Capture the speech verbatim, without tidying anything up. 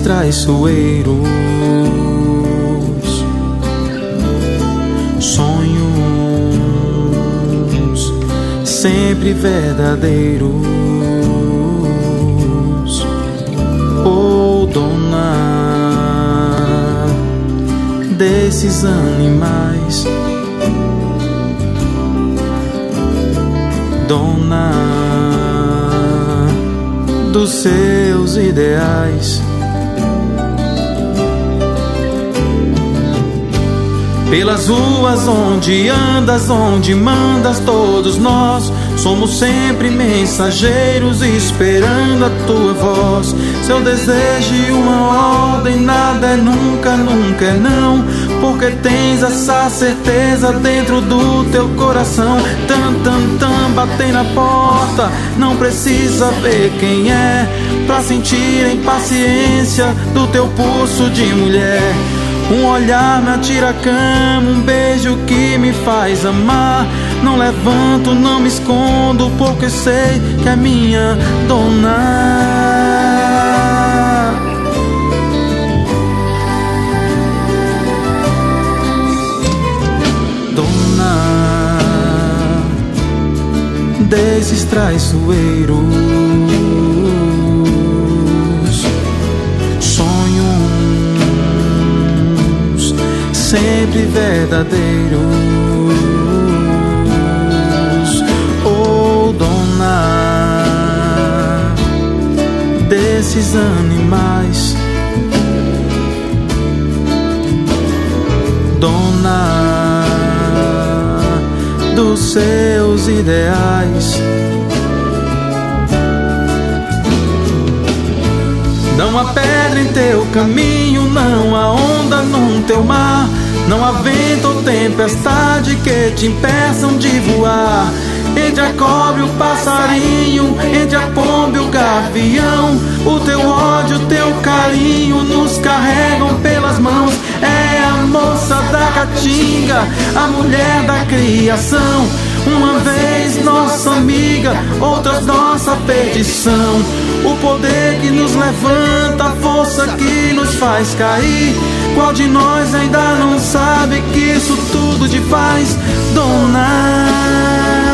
traiçoeiros, sonhos sempre verdadeiros. Oh, dona desses animais, dona dos seus ideais. Pelas ruas onde andas, onde mandas, todos nós somos sempre mensageiros esperando a tua voz. Seu desejo e uma ordem, nada é nunca, nunca é não, porque tens essa certeza dentro do teu coração. Tam, tam, tam, batem na porta, não precisa ver quem é pra sentir a impaciência do teu pulso de mulher. Um olhar me atira a cama, um beijo que me faz amar. Não levanto, não me escondo, porque sei que é minha dona. Dona desses traiçoeiros, sempre verdadeiros. Oh, dona desses animais, dona dos seus ideais. Não há pedra em teu caminho, não há onda no teu mar, não há vento ou tempestade que te impeçam de voar. Entre a cobra e o passarinho, entre a pomba e o gavião, o teu ódio, o teu carinho nos carregam pelas mãos. É a moça da caatinga, a mulher da criação, uma vez nossa amiga, outras nossa perdição. O poder que nos levanta, a força que nos faz cair. Qual de nós ainda não sabe que isso tudo te faz dona?